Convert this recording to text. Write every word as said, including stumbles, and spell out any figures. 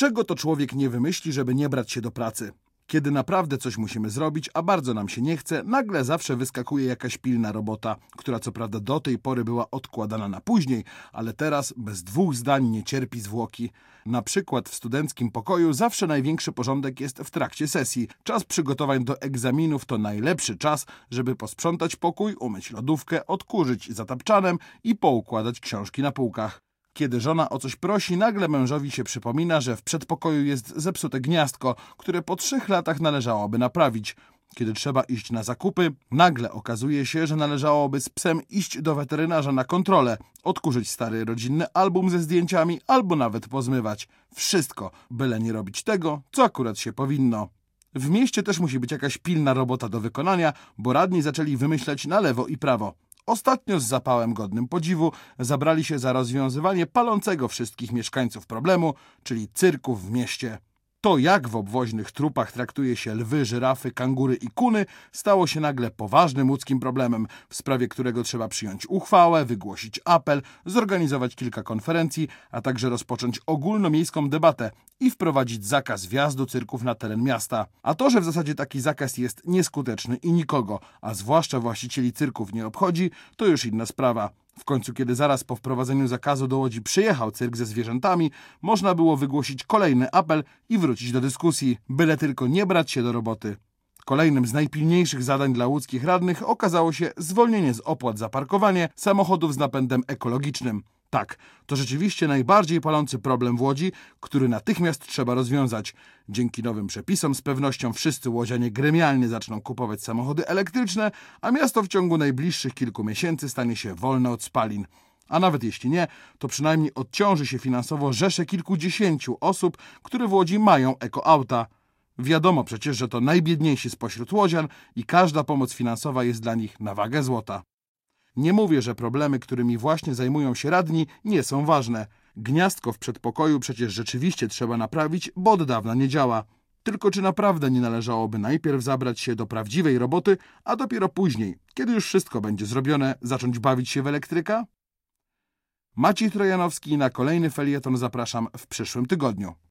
Czego to człowiek nie wymyśli, żeby nie brać się do pracy? Kiedy naprawdę coś musimy zrobić, a bardzo nam się nie chce, nagle zawsze wyskakuje jakaś pilna robota, która co prawda do tej pory była odkładana na później, ale teraz bez dwóch zdań nie cierpi zwłoki. Na przykład w studenckim pokoju zawsze największy porządek jest w trakcie sesji. Czas przygotowań do egzaminów to najlepszy czas, żeby posprzątać pokój, umyć lodówkę, odkurzyć zatapczanem i poukładać książki na półkach. Kiedy żona o coś prosi, nagle mężowi się przypomina, że w przedpokoju jest zepsute gniazdko, które po trzech latach należałoby naprawić. Kiedy trzeba iść na zakupy, nagle okazuje się, że należałoby z psem iść do weterynarza na kontrolę, odkurzyć stary rodzinny album ze zdjęciami albo nawet pozmywać. Wszystko, byle nie robić tego, co akurat się powinno. W mieście też musi być jakaś pilna robota do wykonania, bo radni zaczęli wymyślać na lewo i prawo. Ostatnio z zapałem godnym podziwu zabrali się za rozwiązywanie palącego wszystkich mieszkańców problemu, czyli cyrków w mieście. To, jak w obwoźnych trupach traktuje się lwy, żyrafy, kangury i kuny, stało się nagle poważnym ludzkim problemem, w sprawie którego trzeba przyjąć uchwałę, wygłosić apel, zorganizować kilka konferencji, a także rozpocząć ogólnomiejską debatę i wprowadzić zakaz wjazdu cyrków na teren miasta. A to, że w zasadzie taki zakaz jest nieskuteczny i nikogo, a zwłaszcza właścicieli cyrków nie obchodzi, to już inna sprawa. W końcu, kiedy zaraz po wprowadzeniu zakazu do Łodzi przyjechał cyrk ze zwierzętami, można było wygłosić kolejny apel i wrócić do dyskusji, byle tylko nie brać się do roboty. Kolejnym z najpilniejszych zadań dla łódzkich radnych okazało się zwolnienie z opłat za parkowanie samochodów z napędem ekologicznym. Tak, to rzeczywiście najbardziej palący problem w Łodzi, który natychmiast trzeba rozwiązać. Dzięki nowym przepisom z pewnością wszyscy łodzianie gremialnie zaczną kupować samochody elektryczne, a miasto w ciągu najbliższych kilku miesięcy stanie się wolne od spalin. A nawet jeśli nie, to przynajmniej odciąży się finansowo rzesze kilkudziesięciu osób, które w Łodzi mają ekoauta. Wiadomo przecież, że to najbiedniejsi spośród łodzian i każda pomoc finansowa jest dla nich na wagę złota. Nie mówię, że problemy, którymi właśnie zajmują się radni, nie są ważne. Gniazdko w przedpokoju przecież rzeczywiście trzeba naprawić, bo od dawna nie działa. Tylko czy naprawdę nie należałoby najpierw zabrać się do prawdziwej roboty, a dopiero później, kiedy już wszystko będzie zrobione, zacząć bawić się w elektryka? Maciej Trojanowski, na kolejny felieton zapraszam w przyszłym tygodniu.